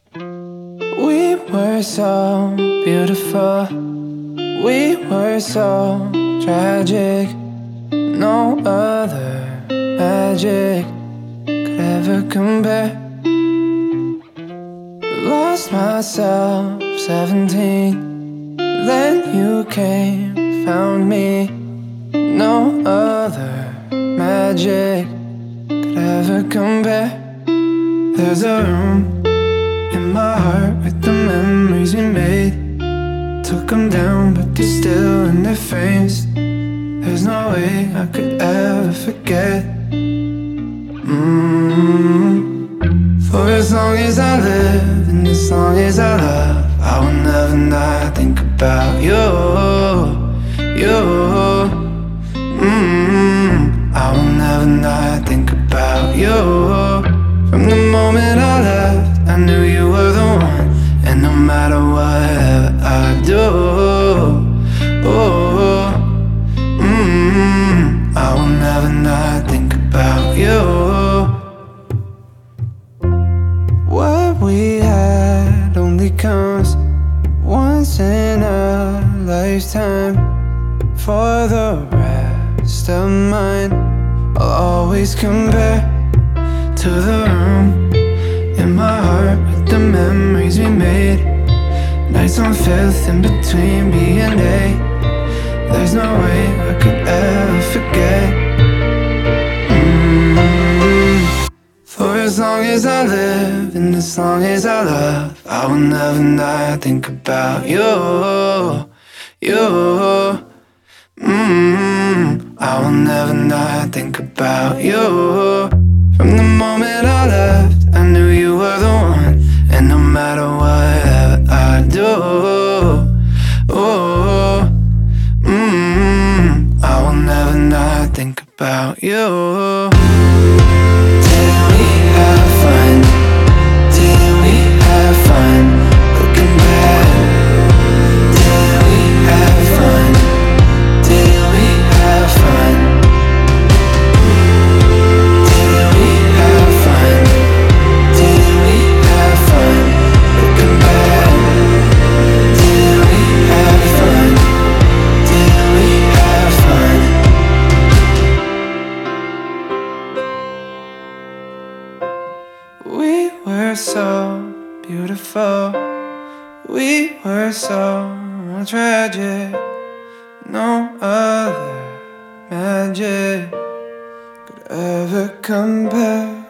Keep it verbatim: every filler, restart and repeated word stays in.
We were so beautiful, we were so tragic. No other magic could ever compare. Lost myself seventeen, then you came, found me. No other magic could ever compare. There's a room in my heart with the memories we made. Took them down, but they're still in their frames. There's no way I could ever forget. mm. For as long as I live, and as long as I love, I will never not think about you, you. mm. I will never not think about you. From the moment I left, I knew you were the one. And no matter whatever I do, oh, mm, I will never not think about you. What we had only comes once in a lifetime. For the rest of mine, I'll always compare to the room in my heart with the memories we made. Nights on Fifth in between B and A. There's no way I could ever forget. mm. For as long as I live and as long as I love, I will never not think about you, you. mm. I will never not think about you. From the moment I left, I knew you were the one. And no matter whatever I do, oh, mm, I will never not think about you. Did we have fun? Did we have fun? Looking back, did we have fun? Did we have fun? We were so beautiful, we were so tragic. No other magic could ever compare.